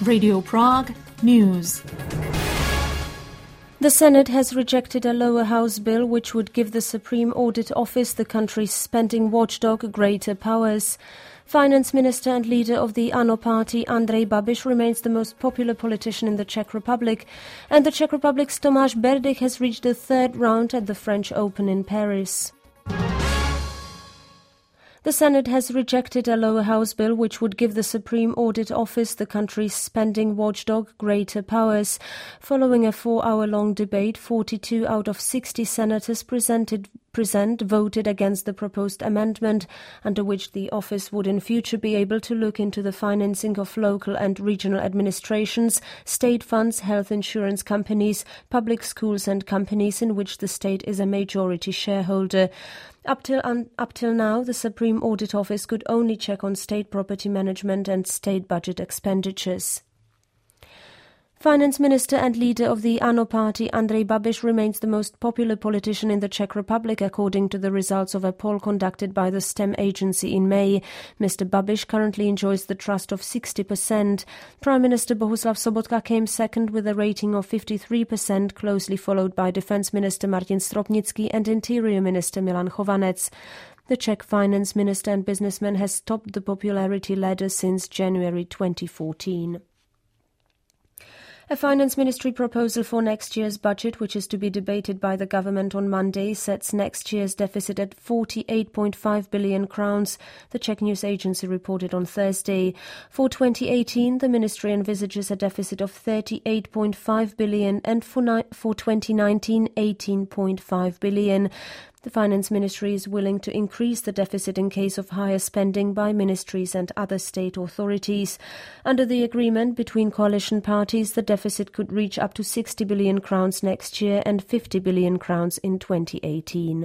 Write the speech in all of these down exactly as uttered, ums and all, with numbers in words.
Radio Prague News. The Senate has rejected a lower house bill which would give the Supreme Audit Office, the country's spending watchdog, greater powers. Finance Minister and leader of the ANO party, Andrej Babiš, remains the most popular politician in the Czech Republic, and the Czech Republic's Tomáš Berdych has reached the third round at the French Open in Paris. The Senate has rejected a lower house bill which would give the Supreme Audit Office, the country's spending watchdog, greater powers. Following a four-hour-long debate, forty-two out of sixty senators presented present voted against the proposed amendment, under which the office would in future be able to look into the financing of local and regional administrations, state funds, health insurance companies, public schools and companies in which the state is a majority shareholder. Up till, un, up till now, the Supreme Audit Office could only check on state property management and state budget expenditures. Finance Minister and leader of the ANO party, Andrej Babiš, remains the most popular politician in the Czech Republic, according to the results of a poll conducted by the S T E M agency in May. Mister Babiš currently enjoys the trust of sixty percent. Prime Minister Bohuslav Sobotka came second with a rating of fifty-three percent, closely followed by Defence Minister Martin Stropnický and Interior Minister Milan Chovanec. The Czech Finance Minister and businessman has topped the popularity ladder since January twenty fourteen. A finance ministry proposal for next year's budget, which is to be debated by the government on Monday, sets next year's deficit at forty-eight point five billion crowns, the Czech news agency reported on Thursday. For twenty eighteen, the ministry envisages a deficit of thirty-eight point five billion and for, ni- for twenty nineteen, eighteen point five billion. The Finance Ministry is willing to increase the deficit in case of higher spending by ministries and other state authorities. Under the agreement between coalition parties, the deficit could reach up to sixty billion crowns next year and fifty billion crowns in twenty eighteen.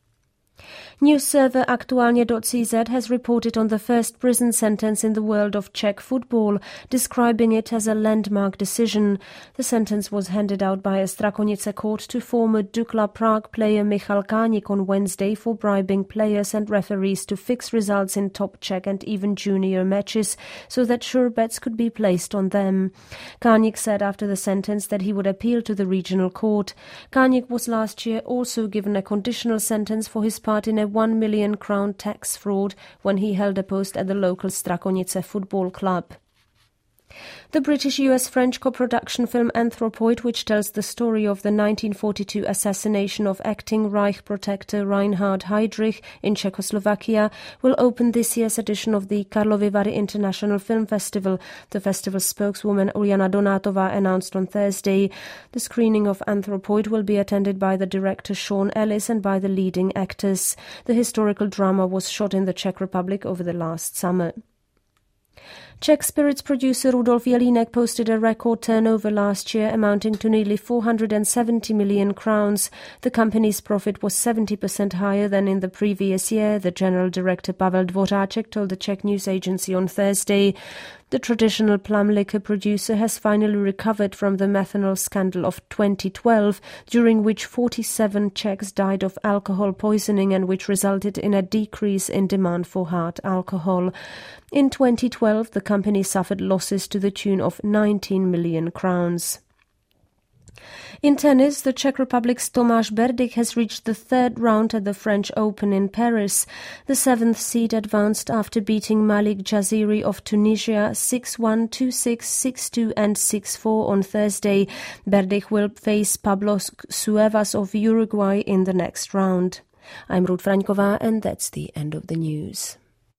News server Aktualnie dot c z has reported on the first prison sentence in the world of Czech football, describing it as a landmark decision. The sentence was handed out by a Strakonice court to former Dukla Prague player Michal Kánik on Wednesday for bribing players and referees to fix results in top Czech and even junior matches so that sure bets could be placed on them. Kánik said after the sentence that he would appeal to the regional court. Kánik was last year also given a conditional sentence for his part in a one million crown tax fraud when he held a post at the local Strakonice football club. The British-U S-French co-production film Anthropoid, which tells the story of the nineteen forty-two assassination of acting Reich protector Reinhard Heydrich in Czechoslovakia, will open this year's edition of the Karlovy Vary International Film Festival, the festival's spokeswoman Uliana Donátova announced on Thursday. The screening of Anthropoid will be attended by the director Sean Ellis and by the leading actors. The historical drama was shot in the Czech Republic over the last summer. Czech spirits producer Rudolf Jelínek posted a record turnover last year amounting to nearly four hundred seventy million crowns. The company's profit was seventy percent higher than in the previous year, the general director Pavel Dvořáček told the Czech news agency on Thursday. The traditional plum liquor producer has finally recovered from the methanol scandal of twenty twelve, during which forty-seven Czechs died of alcohol poisoning and which resulted in a decrease in demand for hard alcohol. In twenty twelve, the company suffered losses to the tune of nineteen million crowns. In tennis, the Czech Republic's Tomáš Berdych has reached the third round at the French Open in Paris. The seventh seed advanced after beating Malik Jaziri of Tunisia six one, two six, six two and six four on Thursday. Berdych will face Pablo Cuevas of Uruguay in the next round. I'm Ruth Fraňková, and that's the end of the news.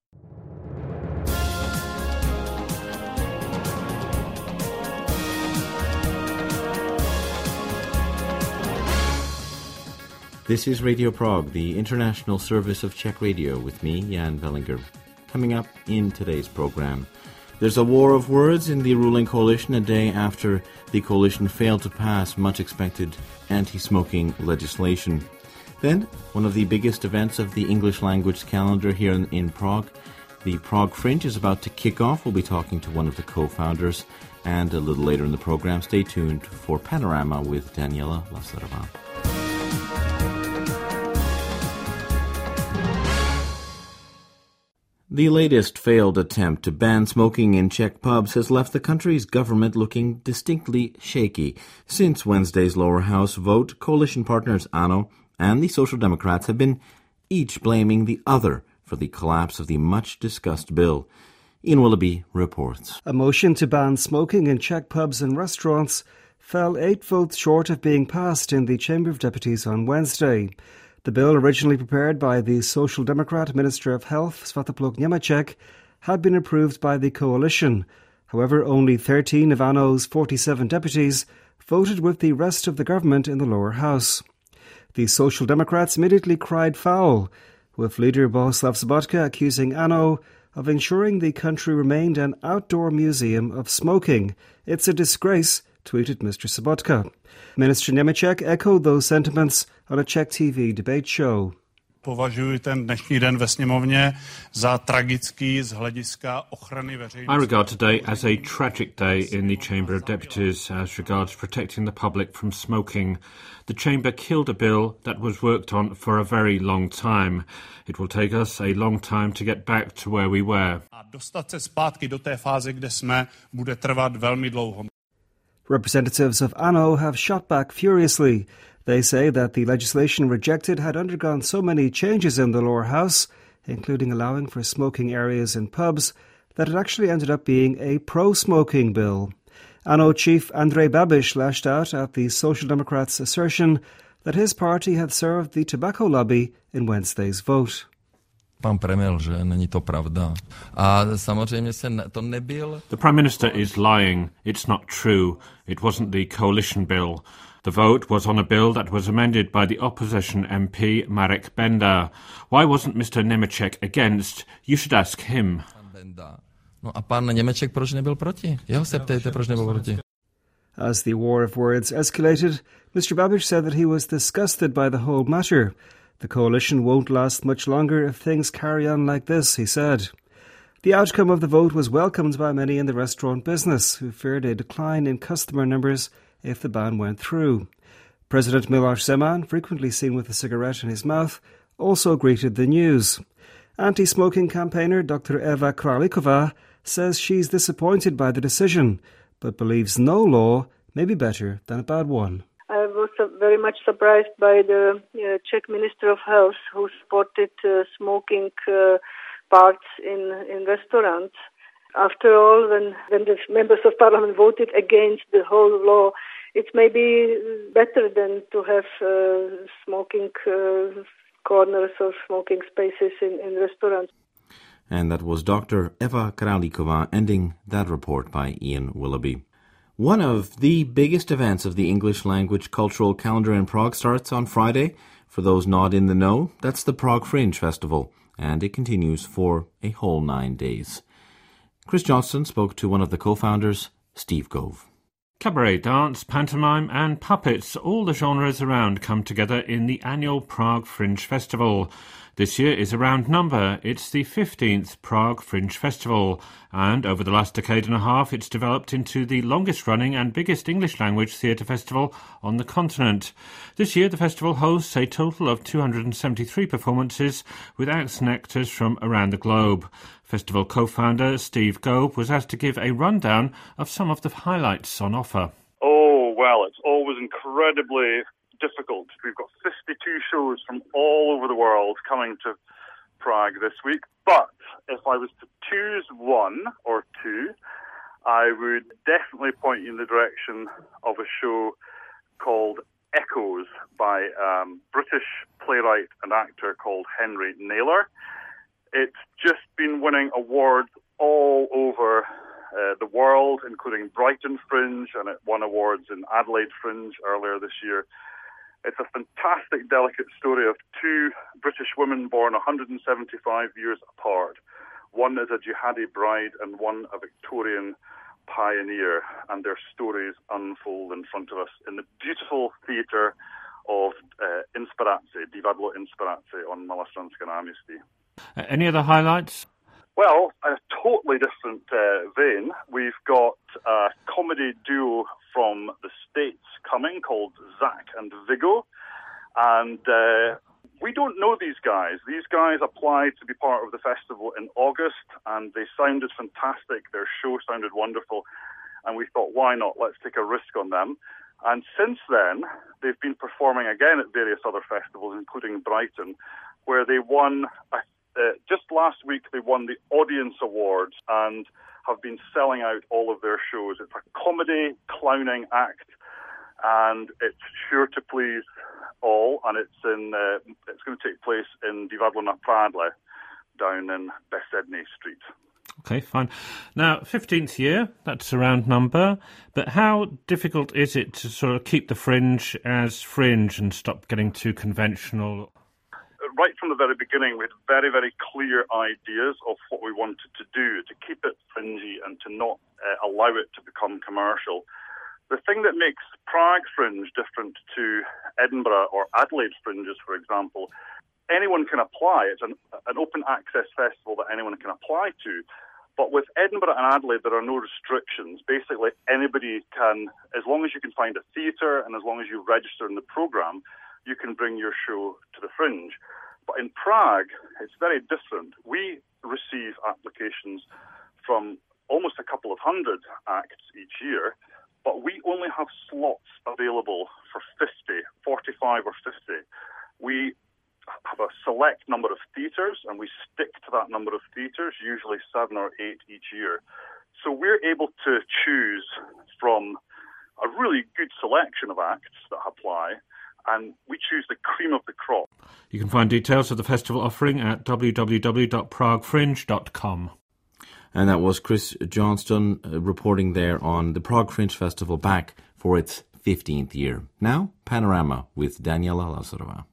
This is Radio Prague, the international service of Czech radio, with me, Jan Bellinger. Coming up in today's program, there's a war of words in the ruling coalition a day after the coalition failed to pass much-expected anti-smoking legislation. Then, one of the biggest events of the English language calendar here in, in Prague, the Prague Fringe, is about to kick off. We'll be talking to one of the co-founders, and a little later in the program, stay tuned for Panorama with Daniela Lazarová. The latest failed attempt to ban smoking in Czech pubs has left the country's government looking distinctly shaky. Since Wednesday's lower house vote, coalition partners ANO and the Social Democrats have been each blaming the other for the collapse of the much-discussed bill. Ian Willoughby reports. A motion to ban smoking in Czech pubs and restaurants fell eight votes short of being passed in the Chamber of Deputies on Wednesday. The bill, originally prepared by the Social Democrat Minister of Health, Svatopluk Němeček, had been approved by the coalition. However, only thirteen of ANO's forty-seven deputies voted with the rest of the government in the lower house. The Social Democrats immediately cried foul, with leader Bohuslav Sobotka accusing ANO of ensuring the country remained an outdoor museum of smoking. It's a disgrace, tweeted Mister Sobotka. Minister Němeček echoed those sentiments on a Czech T V debate show. Považuji ten dnešní den ve sněmovně za tragický z hlediska ochrany veřejnosti. I regard today as a tragic day in the Chamber of Deputies as regards protecting the public from smoking. The Chamber killed a bill that was worked on for a very long time. It will take us a long time to get back to where we were. A dostat se zpátky do té fáze, kde jsme, bude trvat velmi dlouho. Representatives of ANO have shot back furiously. They say that the legislation rejected had undergone so many changes in the lower house, including allowing for smoking areas in pubs, that it actually ended up being a pro-smoking bill. ANO chief Andrej Babiš lashed out at the Social Democrats' assertion that his party had served the tobacco lobby in Wednesday's vote. Pan premiér lže, není to pravda. A samozřejmě se to nebyl. The Prime Minister is lying. It's not true. It wasn't the coalition bill. The vote was on a bill that was amended by the opposition M P Marek Benda. Why wasn't Mister Němeček against? You should ask him. No a pan Němeček proč nebyl proti? Jeho se ptejte, proč nebyl proti. As the war of words escalated, Mister Babiš said that he was disgusted by the whole matter. The coalition won't last much longer if things carry on like this, he said. The outcome of the vote was welcomed by many in the restaurant business, who feared a decline in customer numbers if the ban went through. President Miloš Zeman, frequently seen with a cigarette in his mouth, also greeted the news. Anti-smoking campaigner Doctor Eva Králíková says she's disappointed by the decision, but believes no law may be better than a bad one. I was very much surprised by the uh, Czech Minister of Health, who supported uh, smoking uh, parts in, in restaurants. After all, when, when the members of parliament voted against the whole law, it's maybe better than to have uh, smoking uh, corners or smoking spaces in, in restaurants. And that was Doctor Eva Králíková ending that report by Ian Willoughby. One of the biggest events of the English language cultural calendar in Prague starts on Friday. For those not in the know, that's the Prague Fringe Festival, and it continues for a whole nine days. Chris Johnston spoke to one of the co-founders, Steve Gove. Cabaret, dance, pantomime and puppets, all the genres around come together in the annual Prague Fringe Festival. This year is a round number. It's the fifteenth Prague Fringe Festival, and over the last decade and a half it's developed into the longest-running and biggest English-language theatre festival on the continent. This year the festival hosts a total of two hundred seventy-three performances with acts and actors from around the globe. Festival co-founder Steve Gove was asked to give a rundown of some of the highlights on offer. Oh, well, it's always incredibly difficult. We've got fifty-two shows from all over the world coming to Prague this week. But if I was to choose one or two, I would definitely point you in the direction of a show called Echoes by a um, British playwright and actor called Henry Naylor. It's just been winning awards all over uh, the world, including Brighton Fringe, and it won awards in Adelaide Fringe earlier this year. It's a fantastic, delicate story of two British women born one hundred seventy-five years apart. One is a jihadi bride and one a Victorian pioneer, and their stories unfold in front of us in the beautiful theatre of uh, Inspirace, Divadlo Inspirace on Malostranské náměstí. Uh, any other highlights? Well, a totally different uh, vein. We've got a comedy duo from the States coming called Zach and Viggo. And uh, We don't know these guys. These guys applied to be part of the festival in August, and they sounded fantastic. Their show sounded wonderful, and we thought, why not? Let's take a risk on them. And since then, they've been performing again at various other festivals, including Brighton, where they won, uh, just last week, they won the Audience Awards and have been selling out all of their shows. It's a comedy, clowning act, and it's sure to please all, and it's in uh, it's going to take place in Divadlo na Pradle, down in Besedny Street. Okay, fine. Now, fifteenth year, that's a round number, but how difficult is it to sort of keep the Fringe as Fringe and stop getting too conventional? Right from the very beginning, we had very, very clear ideas of what we wanted to do, to keep it fringy and to not uh, allow it to become commercial. The thing that makes Prague Fringe different to Edinburgh or Adelaide Fringes, for example, anyone can apply. It's an, an open access festival that anyone can apply to. But with Edinburgh and Adelaide, there are no restrictions. Basically, anybody can, as long as you can find a theatre and as long as you register in the programme, you can bring your show to the Fringe. But in Prague, it's very different. We receive applications from almost a couple of hundred acts each year, but we only have slots available for fifty, forty-five or fifty. We have a select number of theatres, and we stick to that number of theatres, usually seven or eight each year. So we're able to choose from a really good selection of acts that apply, and we choose the cream of the crop. You can find details of the festival offering at w w w dot prague fringe dot com. And that was Chris Johnston uh, reporting there on the Prague Fringe Festival back for its fifteenth year. Now, Panorama with Daniela Lazarova.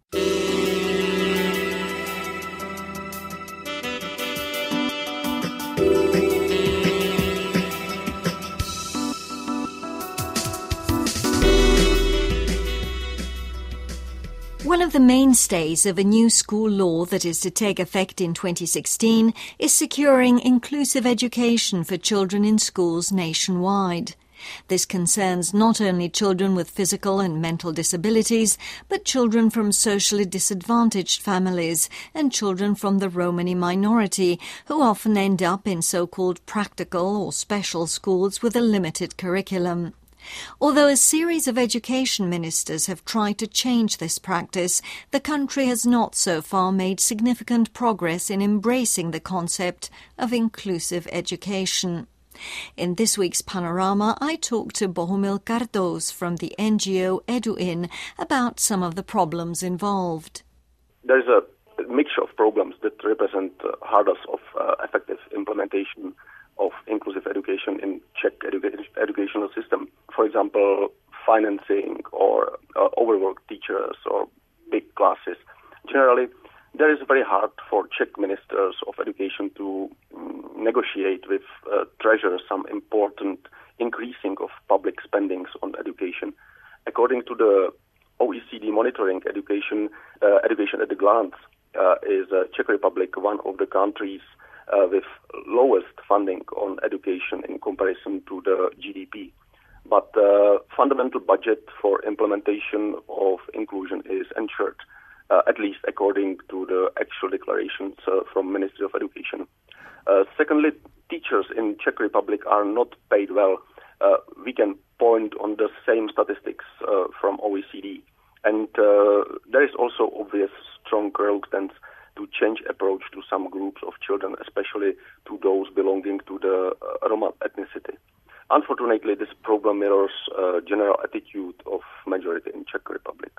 One of the mainstays of a new school law that is to take effect in twenty sixteen is securing inclusive education for children in schools nationwide. This concerns not only children with physical and mental disabilities, but children from socially disadvantaged families and children from the Romani minority, who often end up in so-called practical or special schools with a limited curriculum. Although a series of education ministers have tried to change this practice, the country has not so far made significant progress in embracing the concept of inclusive education. In this week's Panorama, I talked to Bohumil Kardos from the N G O EduIn about some of the problems involved. There is a mixture of problems that represent uh, hurdles of uh, effective implementation of inclusive education in Czech edu- educational system. For example, financing or uh, overworked teachers or big classes. Generally, there is very hard for Czech ministers of education to um, negotiate with uh, treasurer some important increasing of public spendings on education. According to the O E C D monitoring education, uh, education at a glance uh, is uh, Czech Republic one of the countries Uh, with lowest funding on education in comparison to the G D P. But the uh, fundamental budget for implementation of inclusion is ensured, uh, at least according to the actual declarations uh, from Ministry of Education. Uh, secondly, teachers in Czech Republic are not paid well. Uh, we can point on the same statistics uh, from O E C D. And uh, there is also obvious strong reluctance to change approach to some groups of children, especially to those belonging to the uh, Roma ethnicity. Unfortunately, this problem mirrors uh, general attitude of majority in Czech Republic.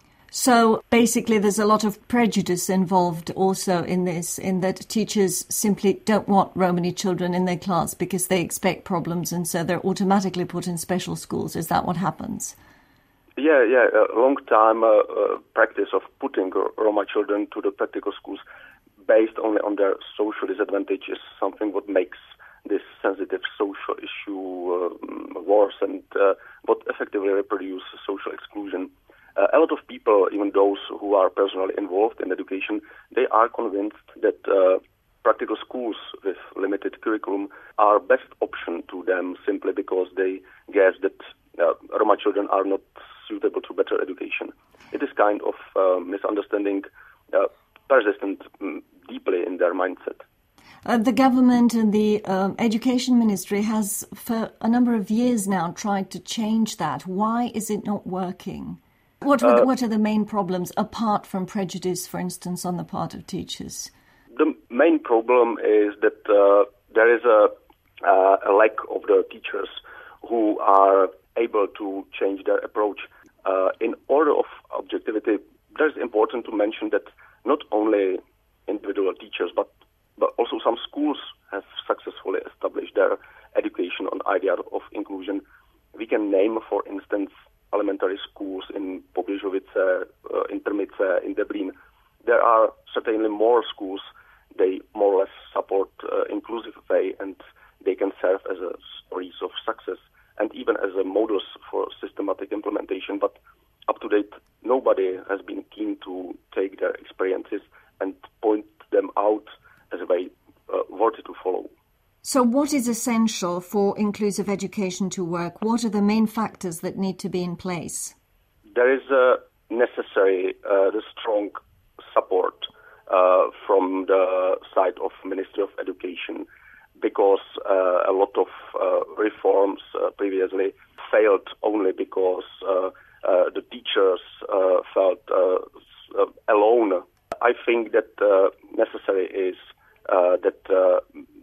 So basically there's a lot of prejudice involved also in this, in that teachers simply don't want Romani children in their class because they expect problems, and so they're automatically put in special schools. Is that what happens? Yeah, yeah, a long time uh, uh, practice of putting Roma children to the practical schools based only on their social disadvantage is something what makes this sensitive social issue uh, worse and uh, what effectively reproduce social exclusion. Uh, a lot of people, even those who are personally involved in education, they are convinced that uh, practical schools with limited curriculum are best option to them simply because they guess that uh, Roma children are not suitable to better education. It is kind of uh, misunderstanding uh, persistent um, deeply in their mindset. Uh, the government and the um, education ministry has for a number of years now tried to change that. Why is it not working? What are, uh, the, what are the main problems, apart from prejudice, for instance, on the part of teachers? The main problem is that uh, there is a, uh, a lack of the teachers who are able to change their approach. Uh, in order of objectivity, it's important to mention that not only individual teachers, but but also some schools have successfully established their education on idea of inclusion. We can name, for instance, elementary schools in Poběžovice, uh, in Trmice, in Debrín. There are certainly more schools. They more or less support uh, inclusive way, and they can serve as a stories of success and even as a models for systematic implementation. But up to date, nobody has been keen to take their experiences and point them out as a way uh, worthy to follow. So what is essential for inclusive education to work? What are the main factors that need to be in place? There is uh, necessary uh, the strong support uh, from the side of Ministry of Education, because uh, a lot of uh, reforms uh, previously failed only because uh, uh, the teachers uh, felt uh, alone. I think that uh, necessary is uh, that uh,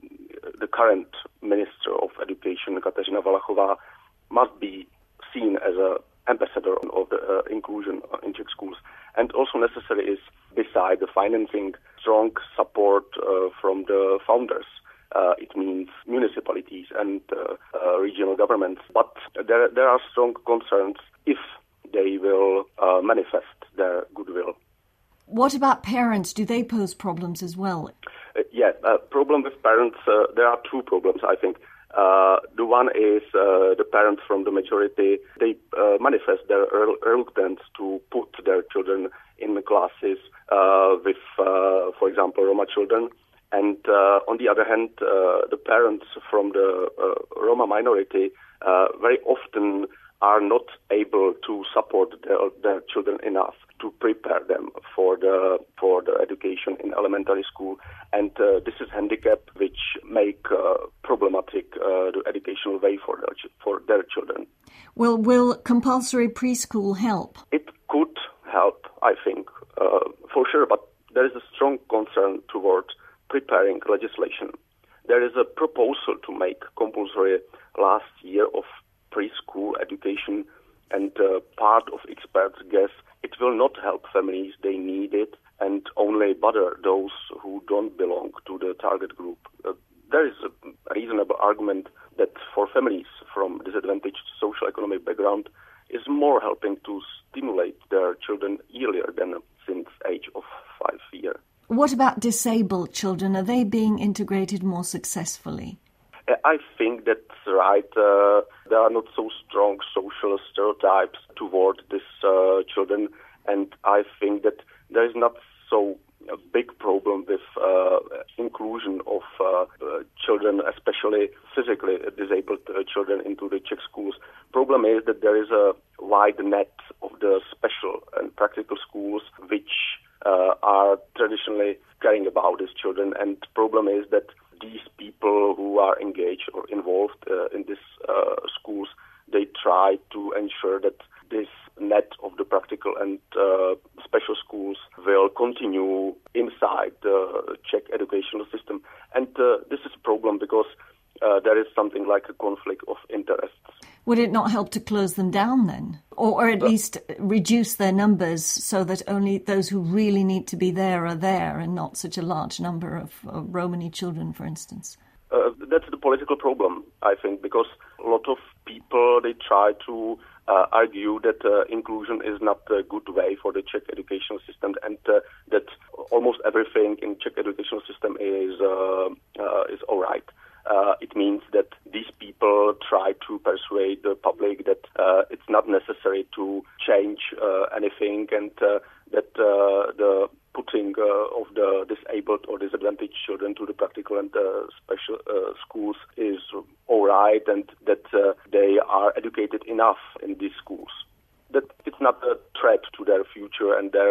the current Minister of Education, Kateřina Valachová, must be seen as an ambassador of the uh, inclusion in Czech schools. And also necessary is, beside the financing, strong support uh, from the founders. Uh, it means municipalities and uh, uh, regional governments. But there, there are strong concerns if they will uh, manifest their goodwill. What about parents? Do they pose problems as well? Uh, yeah, uh, problem with parents, uh, there are two problems, I think. Uh, the one is uh, the parents from the majority, they uh, manifest their reluctance to put their children in the classes uh, with, uh, for example, Roma children. And uh, on the other hand, uh, the parents from the uh, Roma minority uh, very often are not able to support their, their children enough to prepare them for the for the education in elementary school, and uh, this is handicap which make uh, problematic uh, the educational way for their for their children. Well, will compulsory preschool help? It could help, I think, uh, for sure, but there is a strong concern towards preparing legislation. There is a proposal to make compulsory last year of preschool education, and uh, part of experts guess it will not help families they need it and only bother those who don't belong to the target group. Uh, there is a reasonable argument that for families from disadvantaged socio-economic background is more helping to stimulate their children earlier than since age of five years. What about disabled children? Are they being integrated more successfully? I think that's right. Uh, there are not so strong social stereotypes toward these uh, children, and I think that there is not so a big problem with uh, inclusion of uh, uh, children, especially physically disabled uh, children, into the Czech schools. Problem is that there is a wide net of the special and practical schools which uh, are traditionally caring about these children, and problem is that these people who are engaged or involved uh, in these uh, schools, they try to ensure that this net of the practical and uh, special schools will continue inside the Czech educational system. And uh, this is a problem because uh, there is something like a conflict of interests. Would it not help to close them down then? Or, or at uh, least reduce their numbers so that only those who really need to be there are there and not such a large number of, of Romani children, for instance? Uh, that's the political problem, I think, because a lot of people, they try to uh, argue that uh, inclusion is not a good way for the Czech educational system, and uh, that almost everything in Czech educational system is uh, uh, is all right. Uh, it means that these people try to persuade the public that uh, it's not necessary to change uh, anything, and uh, that uh, the putting uh, of the disabled or disadvantaged children to the practical and uh, special uh, schools is all right, and that uh, they are educated enough in these schools. That it's not a threat to their future and their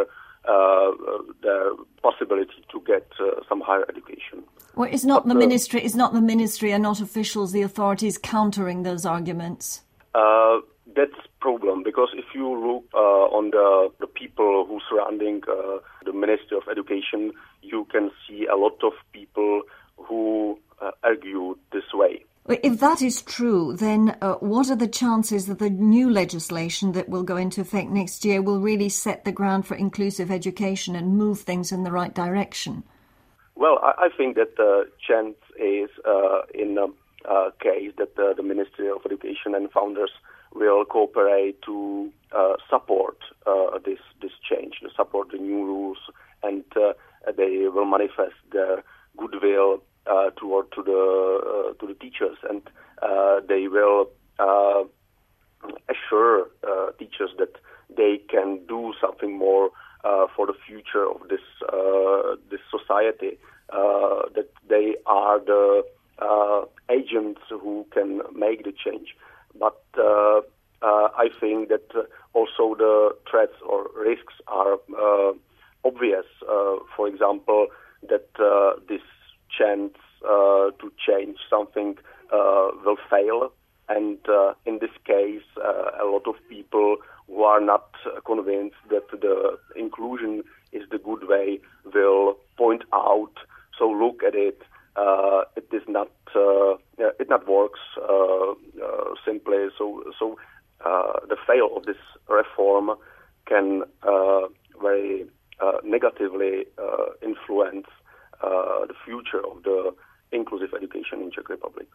uh, their possibility to get uh, some higher education. Well, it's not but, the uh, ministry, it's not the ministry and not officials, the authorities countering those arguments. Uh, that's problem, because if you look uh, on the, the people who surrounding uh, the Ministry of Education, you can see a lot of people who uh, argue this way. If that is true, then uh, what are the chances that the new legislation that will go into effect next year will really set the ground for inclusive education and move things in the right direction? Well, I, I think that the chance is uh, in a uh, case that uh, the Ministry of Education and founders will cooperate to uh, support uh, this this change, to support the new rules, and uh, they will manifest their goodwill uh, toward to the uh, to the teachers, and uh, they will uh, assure uh, teachers that they can do something more uh, for the future of this uh, this society. Uh, that they are the uh, agents who can make the change. But uh, uh, I think that uh, also the threats or risks are uh, obvious. Uh, for example, that uh, this chance uh, to change something uh, will fail. And uh, in this case, uh, a lot of people who are not convinced that the inclusion is the good way will point out, so look at it, uh, it is not, uh, it not works uh, uh, simply. So, so uh, the fail of this reform can uh, very uh, negatively uh, influence uh, the future of the inclusive education in Czech Republic.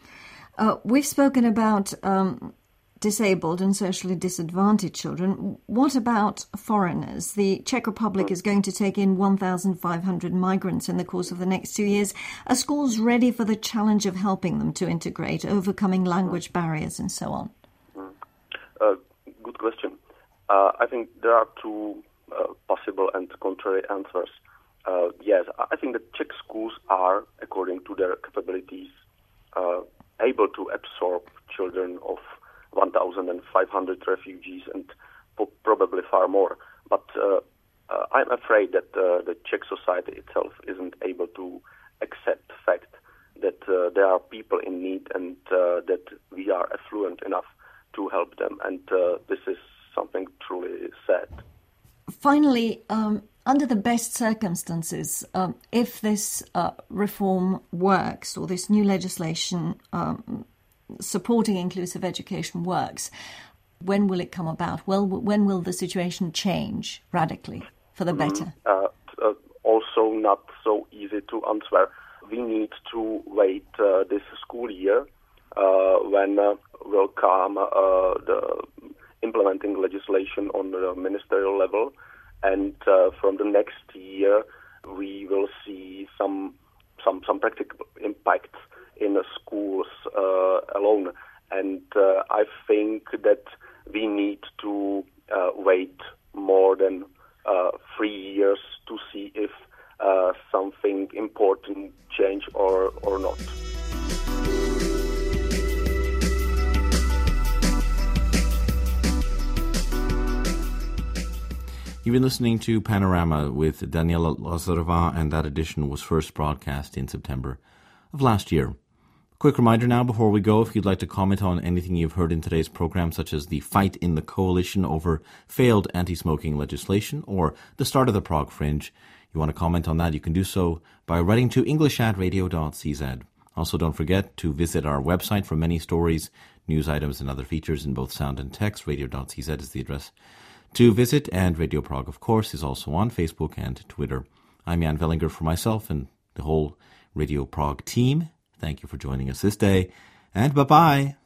Uh, we've spoken about um, disabled and socially disadvantaged children. What about foreigners? The Czech Republic mm. is going to take in one thousand five hundred migrants in the course of the next two years. Are schools ready for the challenge of helping them to integrate, overcoming language mm. barriers and so on? Mm. Uh, good question. Uh, I think there are two uh, possible and contrary answers. Uh, yes, I think that Czech schools are, according to their capabilities, uh, able to absorb children of one thousand five hundred refugees and po- probably far more. But uh, uh, I'm afraid that uh, the Czech society itself isn't able to accept the fact that uh, there are people in need and uh, that we are affluent enough to help them. And uh, this is something truly sad. Finally, um, under the best circumstances, um, if this uh, reform works or this new legislation um, supporting inclusive education works, when will it come about? Well, when will the situation change radically for the better? Uh, uh, also not so easy to answer. We need to wait uh, this school year uh, when uh, will come uh, the implementing legislation on the ministerial level. And uh, from the next year, we will see some some some practical impacts in the schools uh, alone. And uh, I think that we need to uh, wait more than uh, three years to see if uh, something important change or, or not. You've been listening to Panorama with Daniela Lazarova, and that edition was first broadcast in September of last year. Quick reminder now before we go, if you'd like to comment on anything you've heard in today's program, such as the fight in the coalition over failed anti-smoking legislation or the start of the Prague Fringe, you want to comment on that, you can do so by writing to english at radio dot c z. Also, don't forget to visit our website for many stories, news items, and other features in both sound and text. radio dot c z is the address to visit, and Radio Prague, of course, is also on Facebook and Twitter. I'm Jan Vellinger for myself and the whole Radio Prague team. Thank you for joining us this day, and bye-bye.